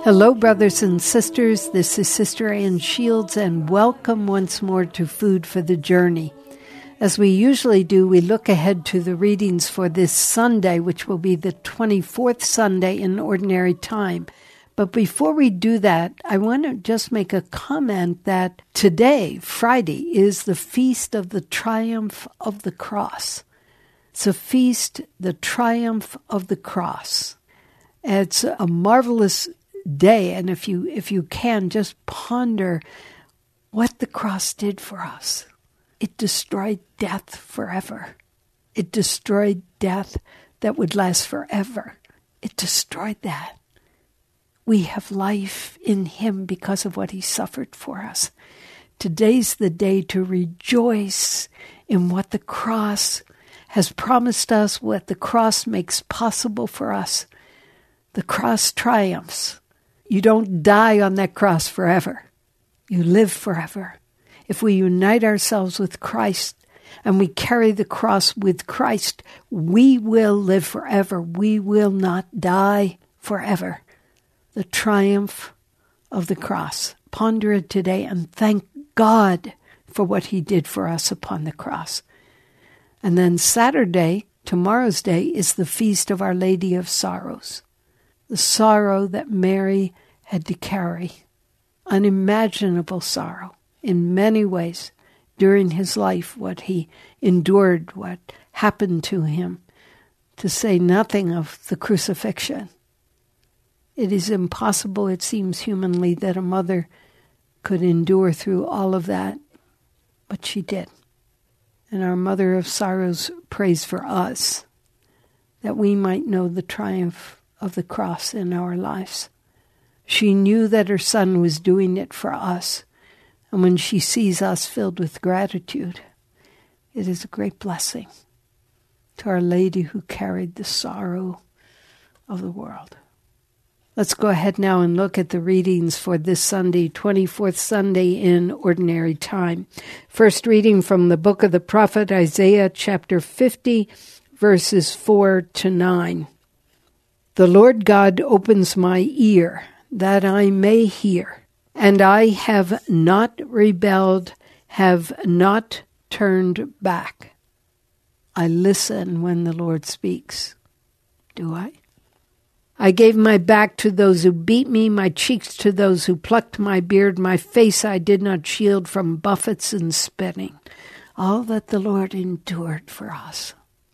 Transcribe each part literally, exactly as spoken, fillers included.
Hello, brothers and sisters. This is Sister Ann Shields, and welcome once more to Food for the Journey. As we usually do, we look ahead to the readings for this Sunday, which will be the twenty-fourth Sunday in Ordinary Time. But before we do that, I want to just make a comment that today, Friday, is the Feast of the Triumph of the Cross. It's a feast, the Triumph of the Cross. It's a marvelous day, and if you if you can, just ponder what the cross did for us. It destroyed death forever. It destroyed death that would last forever. It destroyed that. We have life in Him because of what He suffered for us. Today's the day to rejoice in what the cross has promised us, what the cross makes possible for us. The cross triumphs. You don't die on that cross forever. You live forever. If we unite ourselves with Christ and we carry the cross with Christ, we will live forever. We will not die forever. The triumph of the cross. Ponder it today and thank God for what He did for us upon the cross. And then Saturday, tomorrow's day, is the Feast of Our Lady of Sorrows. The sorrow that Mary had to carry, unimaginable sorrow in many ways during His life, what He endured, what happened to Him, to say nothing of the crucifixion. It is impossible, it seems humanly, that a mother could endure through all of that, but she did. And our Mother of Sorrows prays for us, that we might know the triumph of the cross in our lives. She knew that her Son was doing it for us, and when she sees us filled with gratitude, it is a great blessing to Our Lady who carried the sorrow of the world. Let's go ahead now and look at the readings for this Sunday, twenty-fourth Sunday in Ordinary Time. First reading from the book of the prophet Isaiah, chapter fifty, verses four to nine. The Lord God opens my ear, that I may hear, and I have not rebelled, have not turned back. I listen when the Lord speaks. Do I? I gave my back to those who beat me, my cheeks to those who plucked my beard, my face I did not shield from buffets and spitting. All that the Lord endured for us.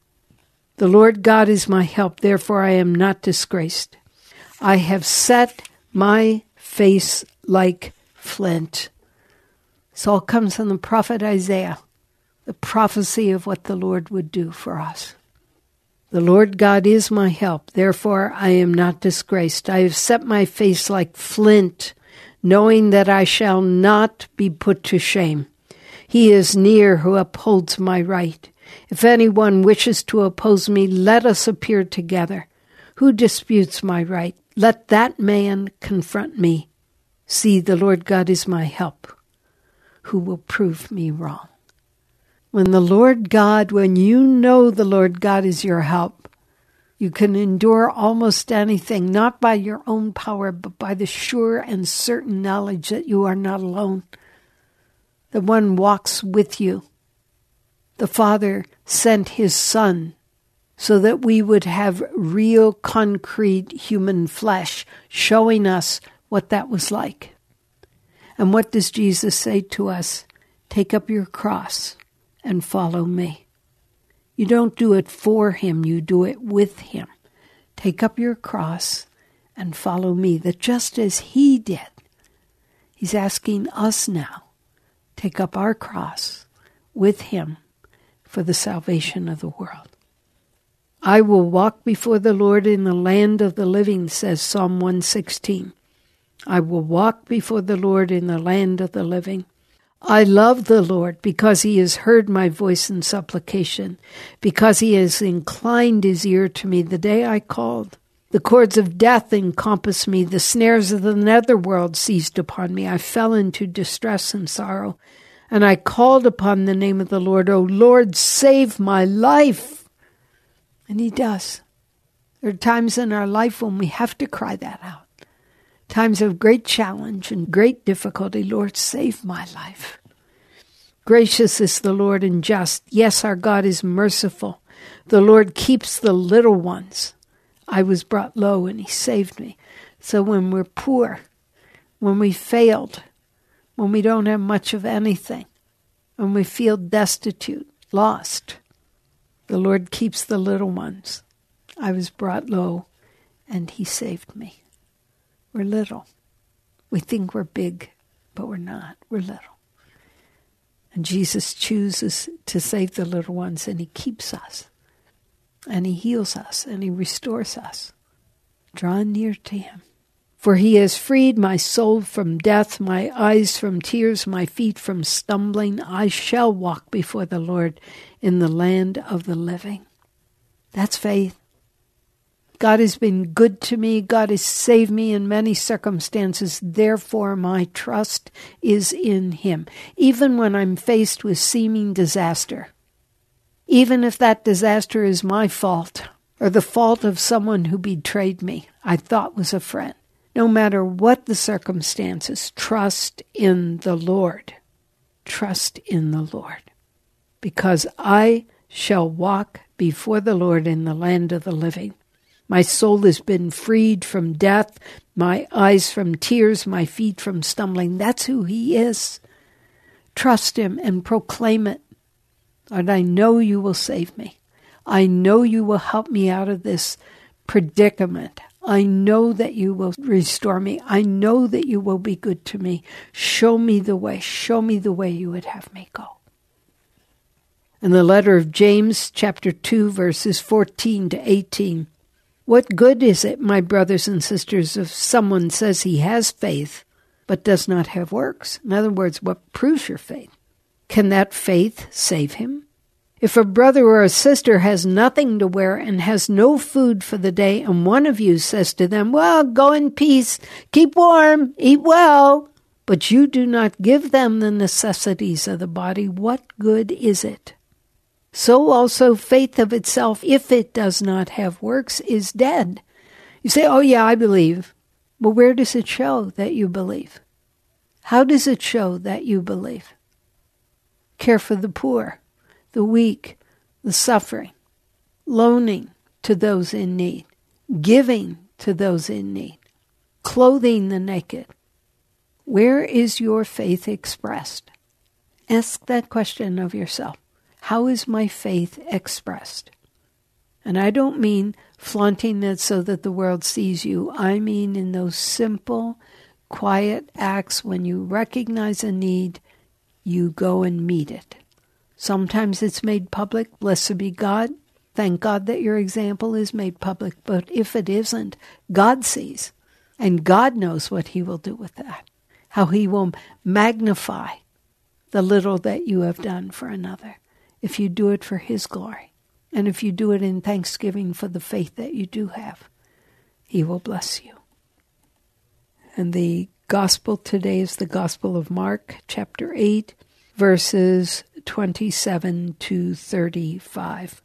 The Lord God is my help, therefore I am not disgraced. I have set my face like flint. This all comes from the prophet Isaiah, the prophecy of what the Lord would do for us. The Lord God is my help, therefore I am not disgraced. I have set my face like flint, knowing that I shall not be put to shame. He is near who upholds my right. If anyone wishes to oppose me, let us appear together. Who disputes my right? Let that man confront me. See, the Lord God is my help. Who will prove me wrong? When the Lord God, when you know the Lord God is your help, you can endure almost anything, not by your own power, but by the sure and certain knowledge that you are not alone. The one walks with you. The Father sent His Son so that we would have real, concrete human flesh, showing us what that was like. And what does Jesus say to us? Take up your cross and follow me. You don't do it for Him, you do it with Him. Take up your cross and follow me. That just as He did, He's asking us now, take up our cross with Him for the salvation of the world. I will walk before the Lord in the land of the living, says Psalm one sixteen. I will walk before the Lord in the land of the living. I love the Lord because He has heard my voice in supplication, because He has inclined His ear to me the day I called. The cords of death encompassed me, the snares of the netherworld seized upon me. I fell into distress and sorrow. And I called upon the name of the Lord. O Lord, save my life. And He does. There are times in our life when we have to cry that out. Times of great challenge and great difficulty, Lord, save my life. Gracious is the Lord and just. Yes, our God is merciful. The Lord keeps the little ones. I was brought low and he saved me. So when we're poor, when we failed, when we don't have much of anything, when we feel destitute, lost, the Lord keeps the little ones. I was brought low and he saved me. We're little. We think we're big, but we're not. We're little. And Jesus chooses to save the little ones, and he keeps us, and he heals us, and he restores us. Draw near to him. For he has freed my soul from death, my eyes from tears, my feet from stumbling. I shall walk before the Lord in the land of the living. That's faith. God has been good to me. God has saved me in many circumstances. Therefore, my trust is in him. Even when I'm faced with seeming disaster, even if that disaster is my fault or the fault of someone who betrayed me, I thought was a friend. No matter what the circumstances, trust in the Lord. Trust in the Lord. Because I shall walk before the Lord in the land of the living. My soul has been freed from death, my eyes from tears, my feet from stumbling. That's who he is. Trust him and proclaim it. And I know you will save me. I know you will help me out of this predicament. I know that you will restore me. I know that you will be good to me. Show me the way. Show me the way you would have me go. In the letter of James, chapter two, verses fourteen to eighteen, what good is it, my brothers and sisters, if someone says he has faith but does not have works? In other words, what proves your faith? Can that faith save him? If a brother or a sister has nothing to wear and has no food for the day, and one of you says to them, well, go in peace, keep warm, eat well, but you do not give them the necessities of the body, what good is it? So also faith of itself, if it does not have works, is dead. You say, oh yeah, I believe. But where does it show that you believe? How does it show that you believe? Care for the poor, the weak, the suffering, loaning to those in need, giving to those in need, clothing the naked. Where is your faith expressed? Ask that question of yourself. How is my faith expressed? And I don't mean flaunting it so that the world sees you. I mean in those simple, quiet acts when you recognize a need, you go and meet it. Sometimes it's made public. Blessed be God. Thank God that your example is made public. But if it isn't, God sees. And God knows what he will do with that. How he will magnify the little that you have done for another. If you do it for his glory, and if you do it in thanksgiving for the faith that you do have, he will bless you. And the gospel today is the Gospel of Mark, chapter eight, verses twenty-seven to thirty-five.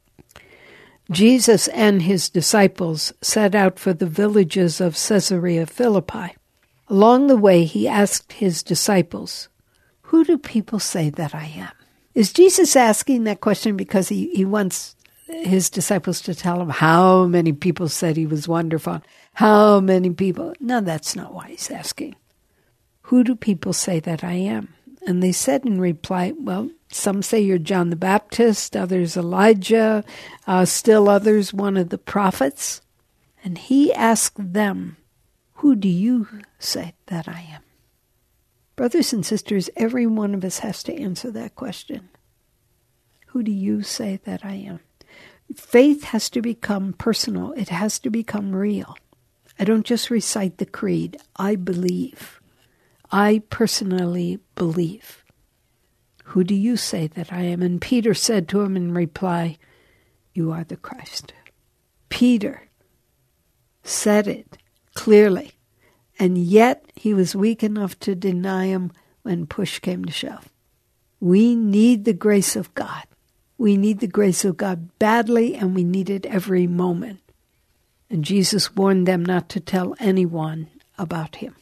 Jesus and his disciples set out for the villages of Caesarea Philippi. Along the way, he asked his disciples, who do people say that I am? Is Jesus asking that question because he, he wants his disciples to tell him how many people said he was wonderful? How many people? No, that's not why he's asking. Who do people say that I am? And they said in reply, well, some say you're John the Baptist, others Elijah, uh, still others one of the prophets. And he asked them, who do you say that I am? Brothers and sisters, every one of us has to answer that question. Who do you say that I am? Faith has to become personal. It has to become real. I don't just recite the creed. I believe. I personally believe. Who do you say that I am? And Peter said to him in reply, you are the Christ. Peter said it clearly. And yet he was weak enough to deny him when push came to shove. We need the grace of God. We need the grace of God badly, and we need it every moment. And Jesus warned them not to tell anyone about him.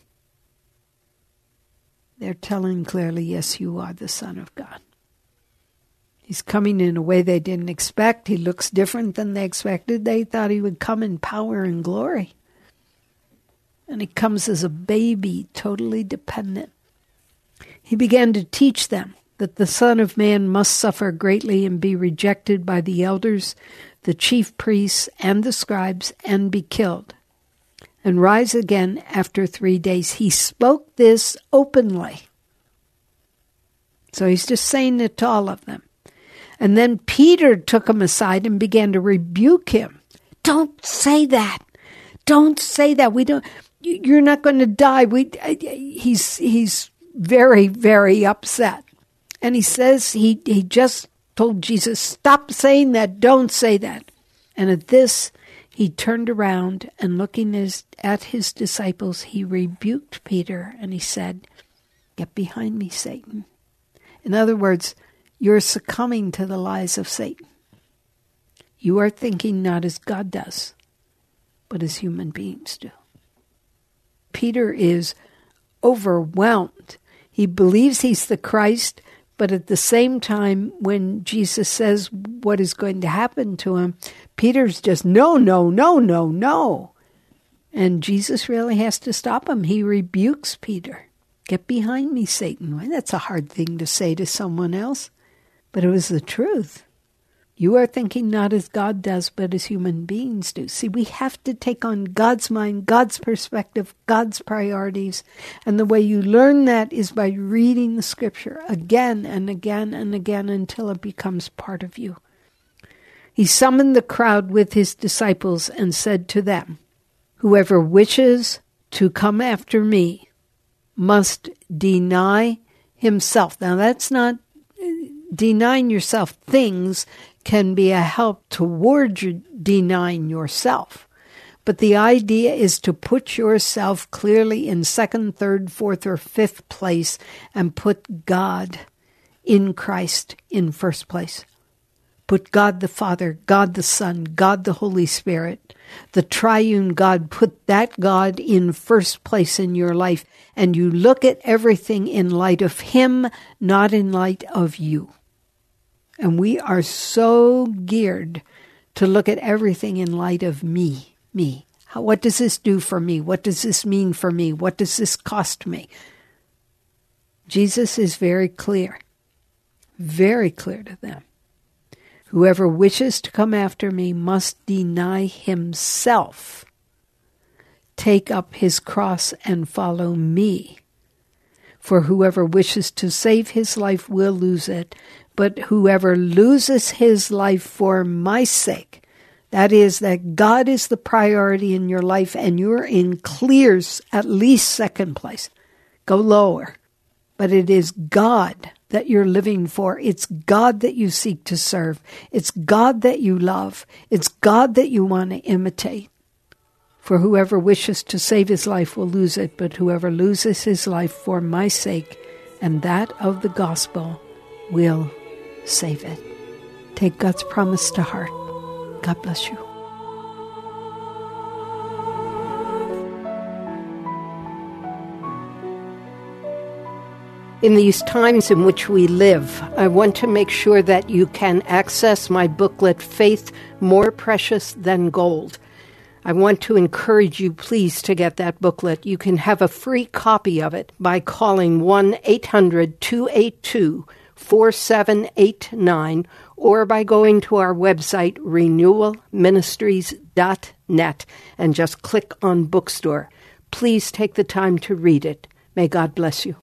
They're telling clearly, yes, you are the Son of God. He's coming in a way they didn't expect. He looks different than they expected. They thought he would come in power and glory. And he comes as a baby, totally dependent. He began to teach them that the Son of Man must suffer greatly and be rejected by the elders, the chief priests, and the scribes, and be killed, and rise again after three days. He spoke this openly. So he's just saying it to all of them. And then Peter took him aside and began to rebuke him. Don't say that. Don't say that. We don't. You're not going to die. We. He's he's very very upset, and he says he he just told Jesus, stop saying that. Don't say that. And at this, he turned around and looking his, at his disciples, he rebuked Peter and he said, "Get behind me, Satan." In other words, you're succumbing to the lies of Satan. You are thinking not as God does, but as human beings do. Peter is overwhelmed. He believes he's the Christ, but at the same time, when Jesus says what is going to happen to him, Peter's just, no, no, no, no, no. And Jesus really has to stop him. He rebukes Peter. Get behind me, Satan. Well, that's a hard thing to say to someone else. But it was the truth. You are thinking not as God does, but as human beings do. See, we have to take on God's mind, God's perspective, God's priorities. And the way you learn that is by reading the Scripture again and again and again until it becomes part of you. He summoned the crowd with his disciples and said to them, "Whoever wishes to come after me must deny himself." Now, that's not denying yourself. Things can be a help toward you denying yourself. But the idea is to put yourself clearly in second, third, fourth, or fifth place and put God in Christ in first place. Put God the Father, God the Son, God the Holy Spirit, the triune God, put that God in first place in your life, and you look at everything in light of Him, not in light of you. And we are so geared to look at everything in light of me, me. How, what does this do for me? What does this mean for me? What does this cost me? Jesus is very clear, very clear to them. Whoever wishes to come after me must deny himself, take up his cross and follow me. For whoever wishes to save his life will lose it, but whoever loses his life for my sake, that is, that God is the priority in your life and you're in clear, at least second place. Go lower. But it is God that you're living for. It's God that you seek to serve. It's God that you love. It's God that you want to imitate. For whoever wishes to save his life will lose it, but whoever loses his life for my sake and that of the gospel will save it. Take God's promise to heart. God bless you. In these times in which we live, I want to make sure that you can access my booklet, Faith More Precious Than Gold. I want to encourage you, please, to get that booklet. You can have a free copy of it by calling one eight hundred two eight two four seven eight nine or by going to our website, renewal ministries dot net, and just click on bookstore. Please take the time to read it. May God bless you.